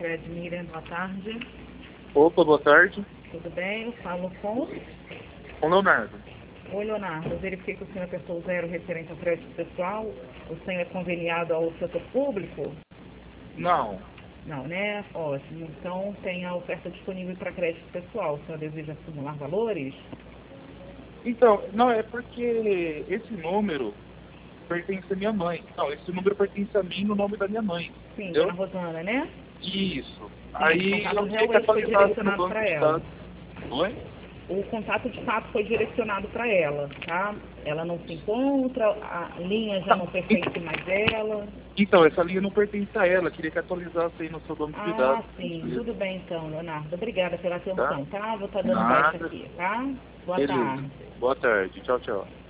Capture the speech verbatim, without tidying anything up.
Fred Miriam, boa tarde. Opa, boa tarde. Tudo bem? Eu falo com... Com Leonardo. Oi, Leonardo. Eu verifiquei que o senhor apertou zero referente ao crédito pessoal. O senhor é conveniado ao setor público? Não. Não, né? Ótimo. Então, tem a oferta disponível para crédito pessoal. O senhor deseja acumular valores? Então, não, é porque esse número pertence à minha mãe. Não, esse número pertence a mim no nome da minha mãe. Sim, entendeu? dona Rosana, né? Isso. Sim, Aí o contato eu tinha que realmente foi atualizar no direcionado banco para de ela. dados. Oi? O contato de fato foi direcionado para ela, tá? Ela não se encontra, a linha já não pertence mais a ela. Então, essa linha não pertence a ela. Queria que atualizasse aí no seu banco de Ah, dados. sim. Tudo bem então, Leonardo. Obrigada pela atenção, tá? Vou estar dando Nada. baixa aqui, tá? Boa Beleza. tarde. Boa tarde. Tchau, tchau.